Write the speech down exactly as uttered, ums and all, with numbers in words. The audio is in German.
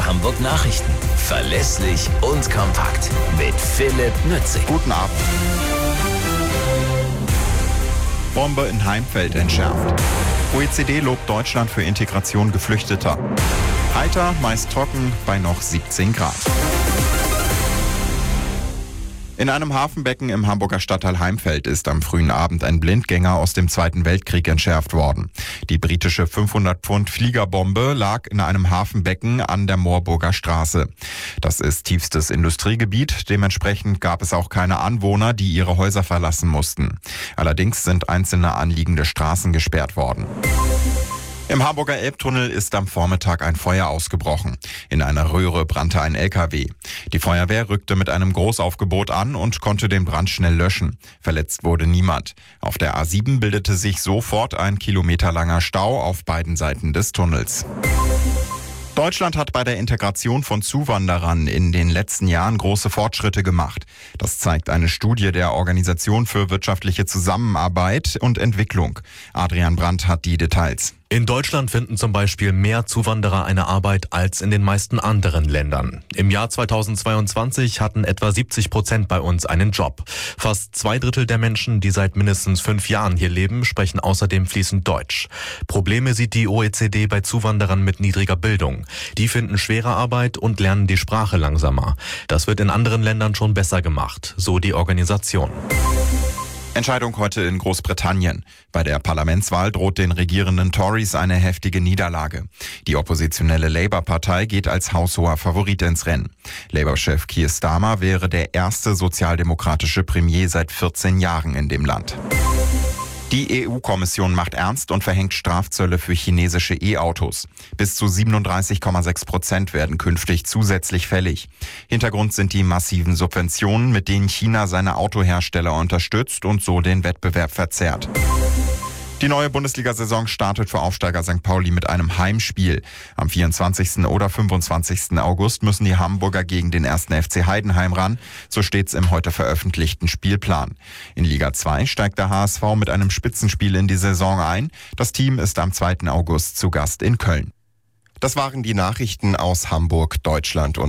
Hamburg Nachrichten. Verlässlich und kompakt. Mit Philipp Nützig. Guten Abend. Bombe in Heimfeld entschärft. O E C D lobt Deutschland für Integration Geflüchteter. Heiter, meist trocken, bei noch siebzehn Grad. In einem Hafenbecken im Hamburger Stadtteil Heimfeld ist am frühen Abend ein Blindgänger aus dem Zweiten Weltkrieg entschärft worden. Die britische fünfhundert Pfund Fliegerbombe lag in einem Hafenbecken an der Moorburger Straße. Das ist tiefstes Industriegebiet, dementsprechend gab es auch keine Anwohner, die ihre Häuser verlassen mussten. Allerdings sind einzelne anliegende Straßen gesperrt worden. Im Hamburger Elbtunnel ist am Vormittag ein Feuer ausgebrochen. In einer Röhre brannte ein L K W. Die Feuerwehr rückte mit einem Großaufgebot an und konnte den Brand schnell löschen. Verletzt wurde niemand. Auf der A sieben bildete sich sofort ein kilometerlanger Stau auf beiden Seiten des Tunnels. Deutschland hat bei der Integration von Zuwanderern in den letzten Jahren große Fortschritte gemacht. Das zeigt eine Studie der Organisation für wirtschaftliche Zusammenarbeit und Entwicklung. Adrian Brandt hat die Details. In Deutschland finden zum Beispiel mehr Zuwanderer eine Arbeit als in den meisten anderen Ländern. Im Jahr zweitausendzweiundzwanzig hatten etwa siebzig Prozent bei uns einen Job. Fast zwei Drittel der Menschen, die seit mindestens fünf Jahren hier leben, sprechen außerdem fließend Deutsch. Probleme sieht die O E C D bei Zuwanderern mit niedriger Bildung. Die finden schwere Arbeit und lernen die Sprache langsamer. Das wird in anderen Ländern schon besser gemacht, so die Organisation. Entscheidung heute in Großbritannien. Bei der Parlamentswahl droht den regierenden Tories eine heftige Niederlage. Die oppositionelle Labour-Partei geht als haushoher Favorit ins Rennen. Labour-Chef Keir Starmer wäre der erste sozialdemokratische Premier seit vierzehn Jahren in dem Land. Die E U-Kommission macht ernst und verhängt Strafzölle für chinesische E-Autos. Bis zu siebenunddreißig Komma sechs Prozent werden künftig zusätzlich fällig. Hintergrund sind die massiven Subventionen, mit denen China seine Autohersteller unterstützt und so den Wettbewerb verzerrt. Die neue Bundesliga-Saison startet für Aufsteiger Sankt Pauli mit einem Heimspiel. Am vierundzwanzigsten oder fünfundzwanzigsten August müssen die Hamburger gegen den ersten F C Heidenheim ran. So steht's im heute veröffentlichten Spielplan. In Liga zwei steigt der H S V mit einem Spitzenspiel in die Saison ein. Das Team ist am zweiten August zu Gast in Köln. Das waren die Nachrichten aus Hamburg, Deutschland und